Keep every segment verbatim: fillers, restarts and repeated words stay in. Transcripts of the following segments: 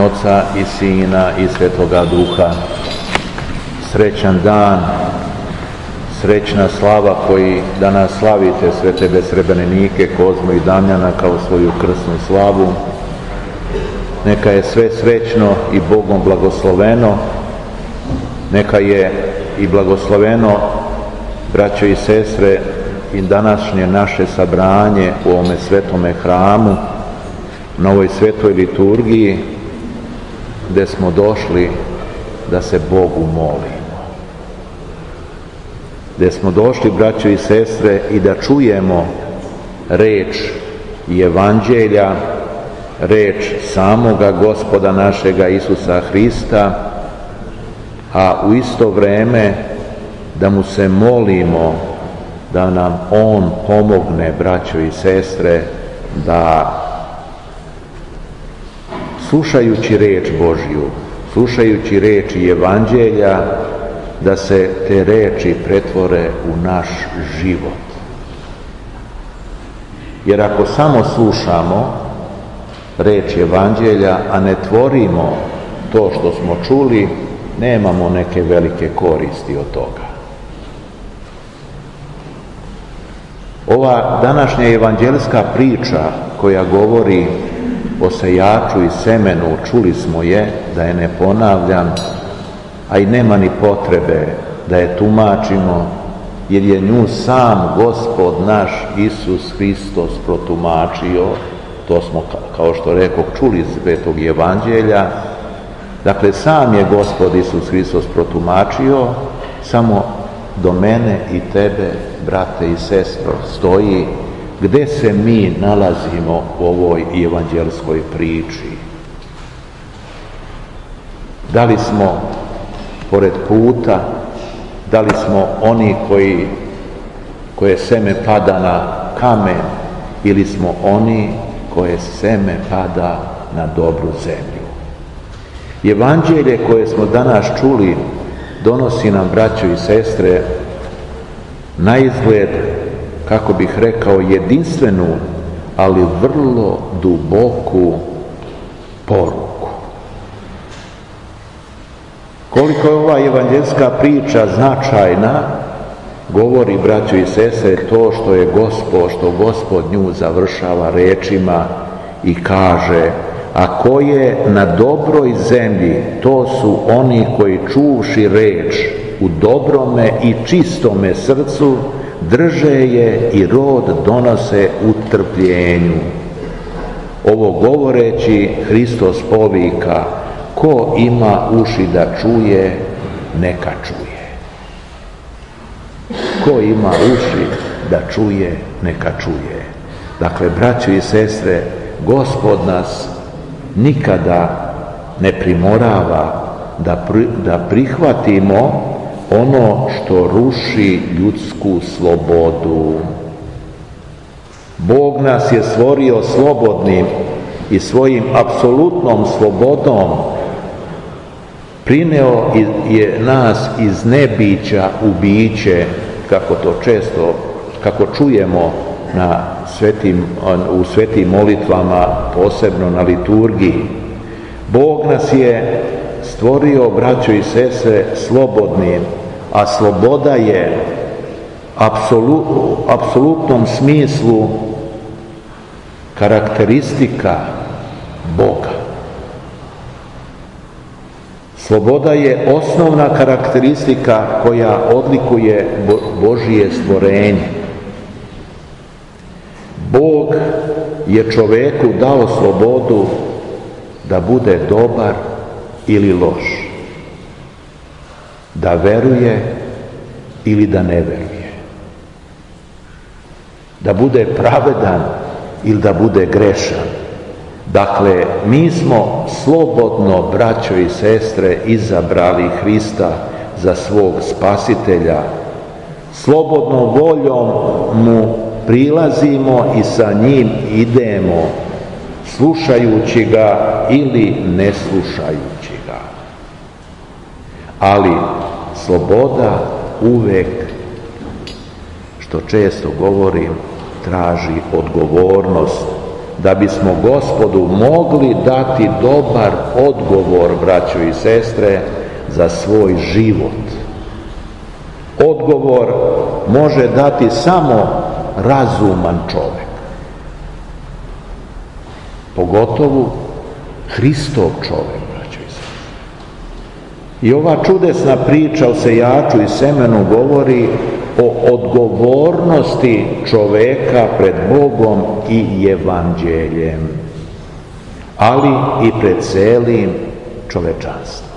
Oca i Sina i Svetoga Duha. Srećan dan, srećna slava koji danas slavite svete besrebenenike Kozmu i Damjana kao svoju krsnu slavu. Neka je sve srećno i Bogom blagosloveno. Neka je i blagosloveno, braćo i sestre, i današnje naše sabranje u ovome svetome hramu, na ovoj svetoj liturgiji, gdje smo došli da se Bogu molimo. Gdje smo došli, braćo i sestre, i da čujemo reč i evanđelja, reč samoga Gospoda našega Isusa Hrista, a u isto vrijeme da mu se molimo da nam on pomogne, braćo i sestre, da slušajući reč Božju, slušajući reči evanđelja, da se te reči pretvore u naš život. Jer ako samo slušamo reč evanđelja, a ne tvorimo to što smo čuli, nemamo neke velike koristi od toga. Ova današnja evanđelska priča koja govori o sejaču i semenu, čuli smo je, da je ne ponavljam, a i nema ni potrebe da je tumačimo, jer je nju sam Gospod naš Isus Hristos protumačio. To smo, kao što rekao, čuli iz Svetog evanđelja. Dakle, sam je Gospod Isus Hristos protumačio, samo do mene i tebe, brate i sestro, stoji gdje se mi nalazimo u ovoj evanđelskoj priči. Da li smo pored puta, da li smo oni koji, koje seme pada na kamen, ili smo oni koje seme pada na dobru zemlju. Evanđelje koje smo danas čuli donosi nam, braćo i sestre, na izgled, kako bih rekao, jedinstvenu, ali vrlo duboku poruku. Koliko je ova evanđelska priča značajna, govori, braćo i sestre, to što je Gospod, što Gospod nju završava rečima i kaže: a ko je na dobroj zemlji, to su oni koji čuvši reč u dobrome i čistome srcu, drže je i rod donose u trpljenju. Ovo govoreći, Hristos povika: ko ima uši da čuje, neka čuje. Ko ima uši da čuje, neka čuje. Dakle, braćo i sestre, Gospod nas nikada ne primorava da, pri, da prihvatimo ono što ruši ljudsku slobodu. Bog nas je stvorio slobodnim i svojim apsolutnom slobodom prineo je nas iz nebića u biće, kako to često, kako čujemo na svetim, u svetim molitvama, posebno na liturgiji. Bog nas je stvorio, braćo i sestre, slobodnim, a sloboda je apsolut, u apsolutnom smislu karakteristika Boga. Sloboda je osnovna karakteristika koja odlikuje Božije stvorenje. Bog je čoveku dao slobodu da bude dobar ili loš, da veruje ili da ne veruje, da bude pravedan ili da bude grešan. Dakle, mi smo slobodno, braćo i sestre, izabrali Hrista za svog spasitelja. Slobodnom voljom mu prilazimo i sa njim idemo, slušajući ga ili ne slušajući ga. Ali sloboda uvek, što često govorim, traži odgovornost da bismo Gospodu mogli dati dobar odgovor, braćo i sestre, za svoj život. Odgovor može dati samo razuman čovjek, pogotovo Hristov čovjek, braćo i sestre. I ova čudesna priča o sejaču i semenu govori o odgovornosti čovjeka pred Bogom i evanđeljem, ali i pred celim čovečanstvom.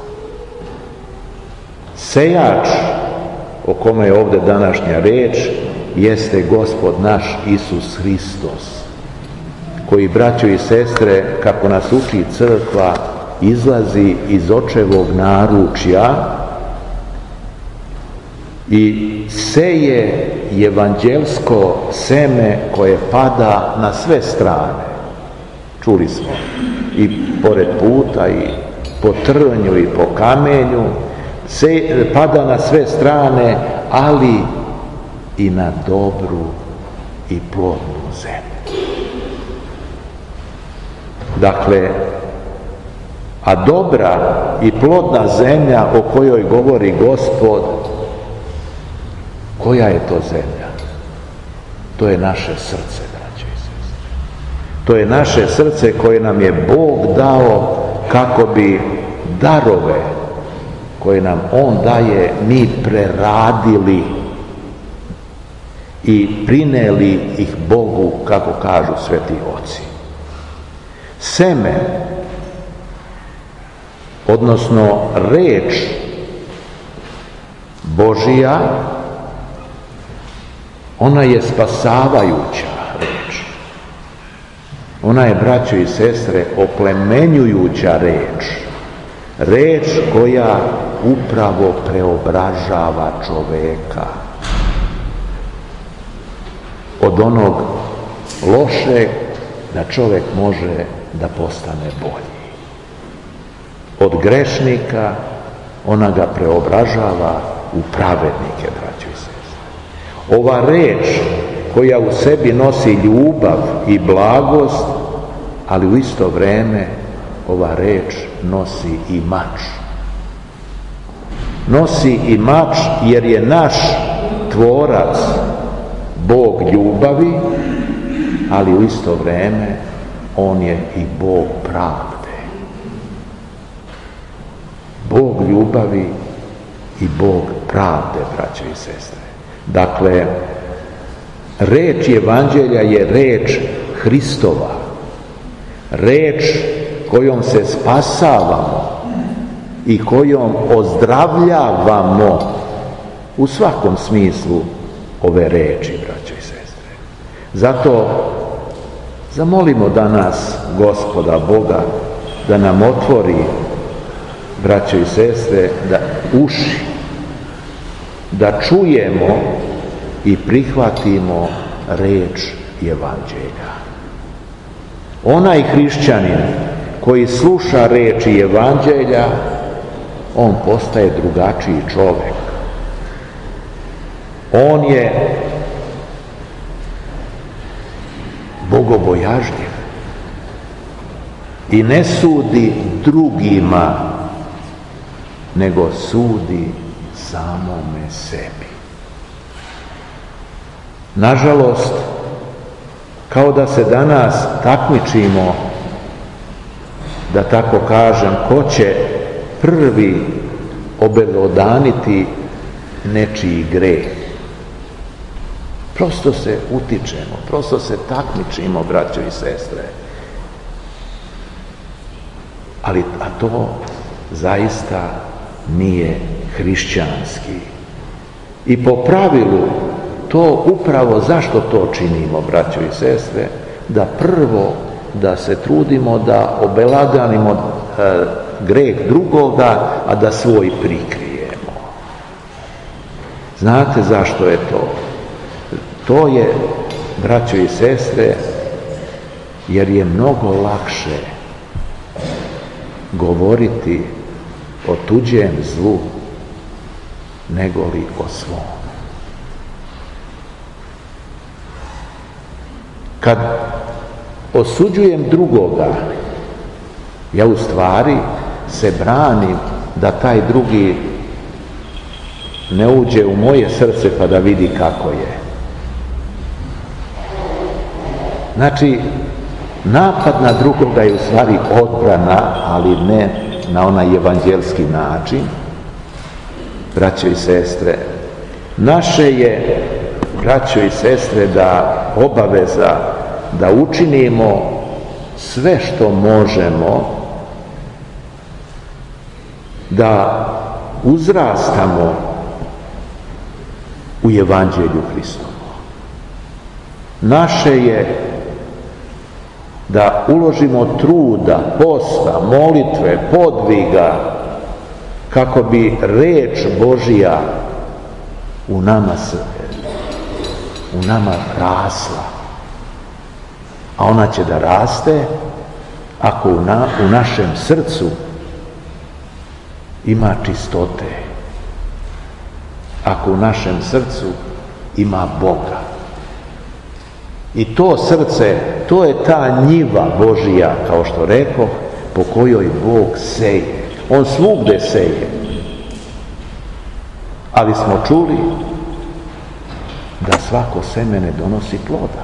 Sejač, o kome je ovdje današnja reč, jeste Gospod naš Isus Hristos, koji, braćo i sestre, kako nas uči crkva, izlazi iz očevog naručja i seje evanđelsko seme koje pada na sve strane. Čuli smo, i pored puta, i po trnju, i po kamenju, se, pada na sve strane, ali i na dobru i plodnu zemlju. Dakle, a dobra i plodna zemlja o kojoj govori Gospod, koja je to zemlja? To je naše srce, braćo i sestre. To je naše srce koje nam je Bog dao kako bi darove koje nam On daje mi preradili i prineli ih Bogu, kako kažu sveti oci. Seme, odnosno reč Božija, ona je spasavajuća reč. Ona je, braćo i sestre, oplemenjujuća reč. Reč koja upravo preobražava čoveka od onog lošeg, da čovjek može da postane bolji. Od grešnika ona ga preobražava u pravednike, braćo i sestre. Ova reč koja u sebi nosi ljubav i blagost, ali u isto vrijeme ova reč nosi i mač. Nosi i mač jer je naš tvorac Bog ljubavi, ali u isto vrijeme On je i Bog pravde. Bog ljubavi i Bog pravde, braćo i sestre. Dakle, reč evanđelja je reč Hristova, reč kojom se spasavamo i kojom ozdravljavamo u svakom smislu ove reči, braćo i sestre. Zato zamolimo danas Gospoda Boga da nam otvori, braćo i sestre, da uši, da čujemo i prihvatimo reč evanđelja. Onaj hrišćanin koji sluša reči evanđelja, on postaje drugačiji čovjek. On je bogobojažljiv i ne sudi drugima, nego sudi samome sebi. Nažalost, kao da se danas takmičimo, da tako kažem, ko će prvi obelodaniti nečiji greh. Prosto se utičemo, prosto se takmičimo, braćo i sestre. Ali, a to zaista nije hrišćanski. I po pravilu, to upravo zašto to činimo, braćo i sestre, da prvo da se trudimo da obelaganimo e, greh drugoga, a da svoj prikrijemo. Znate zašto je to? To je, braćo i sestre, jer je mnogo lakše govoriti o tuđem zlu nego li o svom. Kad osuđujem drugoga, ja u stvari se branim da taj drugi ne uđe u moje srce pa da vidi kako je. Znači, napad na drugoga je u stvari odbrana, ali ne na onaj evanđelski način. Braćo i sestre, naše je, braćo i sestre, da obaveza da učinimo sve što možemo da uzrastamo u evanđelju Hristovu. Naše je da uložimo truda, posta, molitve, podviga kako bi reč Božja u nama, u nama rasla. A ona će da raste ako u, na, u našem srcu ima čistote, ako u našem srcu ima Boga. I to srce, to je ta njiva Božija, kao što rekoh, po kojoj Bog seje. On svugde seje. Ali smo čuli da svako seme ne donosi ploda.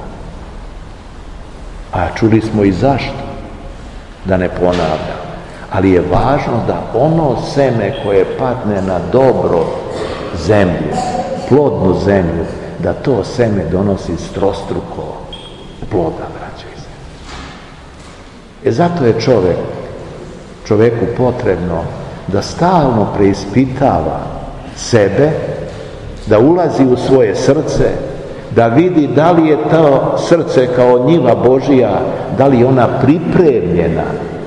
A čuli smo i zašto, da ne ponavljam. Ali je važno da ono seme koje padne na dobro zemlju, plodnu zemlju, da to seme donosi strostruko ploda, braćo i sestre. E zato je čovjek, čovjeku potrebno da stalno preispitava sebe, da ulazi u svoje srce, da vidi da li je to srce kao njiva Božija, da li je ona pripremljena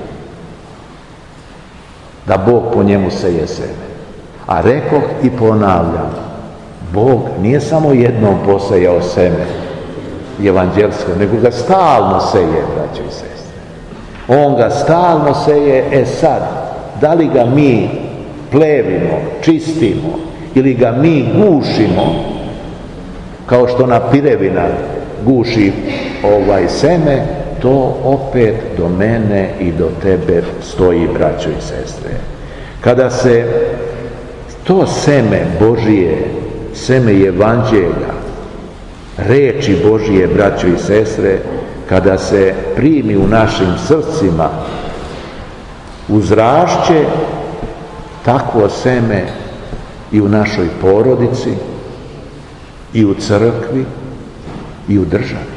da Bog po njemu seje sebe. A rekoh i ponavljam, Bog nije samo jednom posejao seme evanđelsko, nego ga stalno seje, braćo i sestre. On ga stalno seje, e sad, da li ga mi plevimo, čistimo, ili ga mi gušimo, kao što na pirevina guši ovaj seme, to opet do mene i do tebe stoji, braćo i sestre. Kada se to seme Božije, seme evanđelja, reči Božije, braćo i sestre, kada se primi u našim srcima, uzrašće takvo seme i u našoj porodici, i u crkvi, i u državi.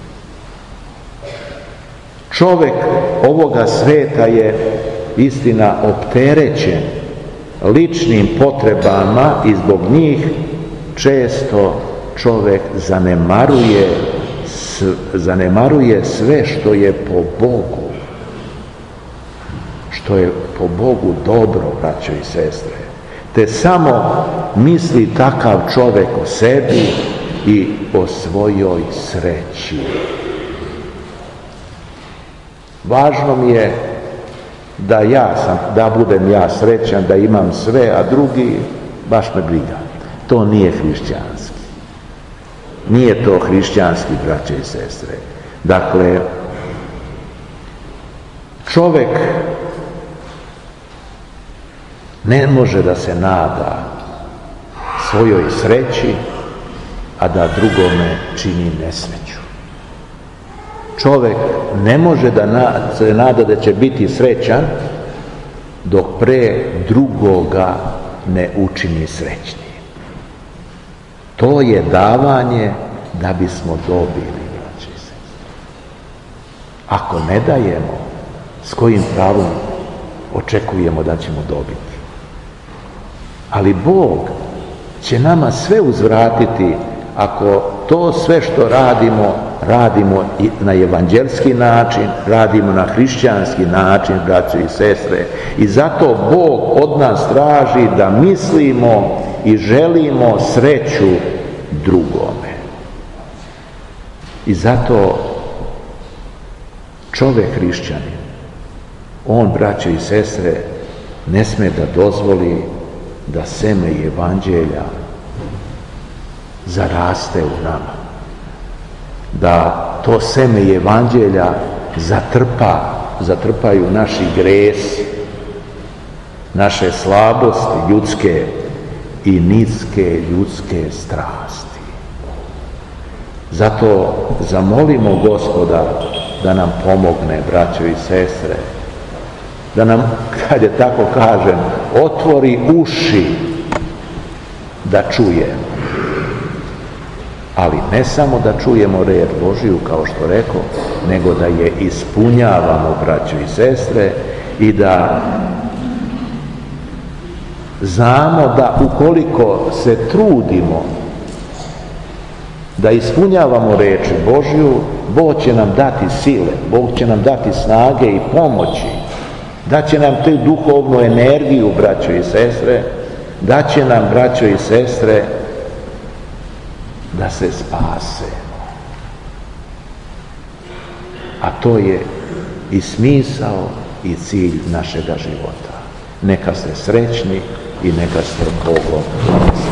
Čovjek ovoga sveta je, istina, opterećen ličnim potrebama i zbog njih često čovjek zanemaruje, zanemaruje sve što je po Bogu, što je po Bogu dobro, braćo i sestre. Te samo misli takav čovjek o sebi i o svojoj sreći. Važno mi je da ja sam, da budem ja srećan, da imam sve, a drugi baš me briga. To nije hrišćanski. Nije to hrišćanski, braće i sestre. Dakle, čovjek ne može da se nada svojoj sreći, a da drugome čini nesreću. Čovjek ne može da se nada da će biti srećan dok pre drugoga ne učini srećnim. To je davanje da bismo dobili, braće i sestre. Ako ne dajemo, s kojim pravom očekujemo da ćemo dobiti? Ali Bog će nama sve uzvratiti ako to sve što radimo, radimo i na evanđelski način, radimo na hrišćanski način, braćo i sestre. I zato Bog od nas traži da mislimo i želimo sreću drugome. I zato čovjek hrišćanin, on, braćo i sestre, ne sme da dozvoli da seme evanđelja zaraste u nama. Da to seme evanđelja zatrpa, zatrpaju naši gresi, naše slabosti ljudske i niske ljudske strasti. Zato zamolimo Gospoda da nam pomogne, braćo i sestre, da nam, kad je tako kažem, otvori uši da čujemo. Ali ne samo da čujemo reč Božiju, kao što rekao, nego da je ispunjavamo, braćo i sestre, i da znamo da ukoliko se trudimo da ispunjavamo reč Božju, Bog će nam dati sile, Bog će nam dati snage i pomoći, daće nam tu duhovnu energiju, braćo i sestre, daće nam, braćo i sestre, da se spasemo. A to je i smisao i cilj našega života. Neka ste srećni i neka ste Bogom